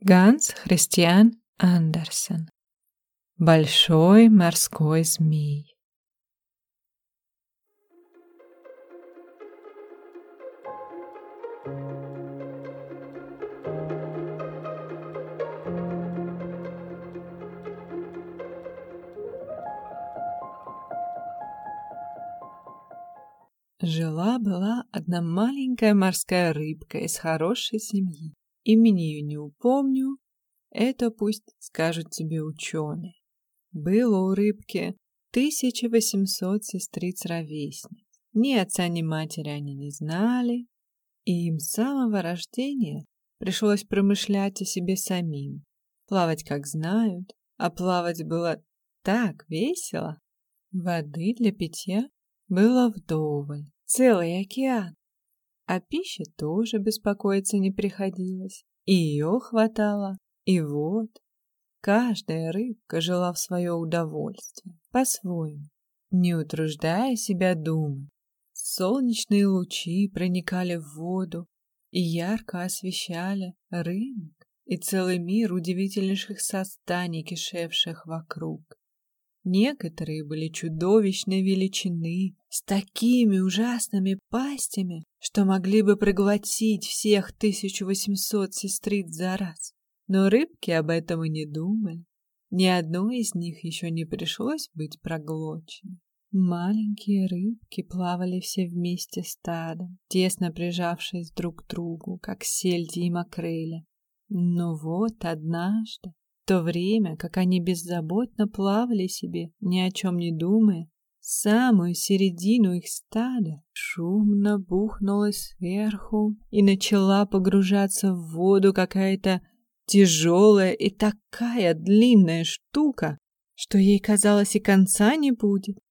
Ганс Христиан Андерсен. Большой морской змей. Жила-была одна маленькая морская рыбка из хорошей семьи. Имени ее не упомню, это пусть скажут тебе ученые. Было у рыбки 1800 сестриц-ровесниц. Ни отца, ни матери они не знали, и им с самого рождения пришлось промышлять о себе самим, плавать как знают, а плавать было так весело. Воды для питья было вдоволь, целый океан. О пище тоже беспокоиться не приходилось, и ее хватало. И вот, каждая рыбка жила в свое удовольствие, по-своему, не утруждая себя думать. Солнечные лучи проникали в воду и ярко освещали рынок и целый мир удивительнейших созданий, кишевших вокруг. Некоторые были чудовищной величины, с такими ужасными пастями, что могли бы проглотить всех 1800 сестриц за раз. Но рыбки об этом и не думали. Ни одной из них еще не пришлось быть проглоченной. Маленькие рыбки плавали все вместе стадом, тесно прижавшись друг к другу, как сельди и макрели. Но вот однажды, в то время, как они беззаботно плавали себе, ни о чем не думая, в самую середину их стада шумно бухнула сверху и начала погружаться в воду какая-то тяжелая и такая длинная штука, что ей казалось и конца не будет.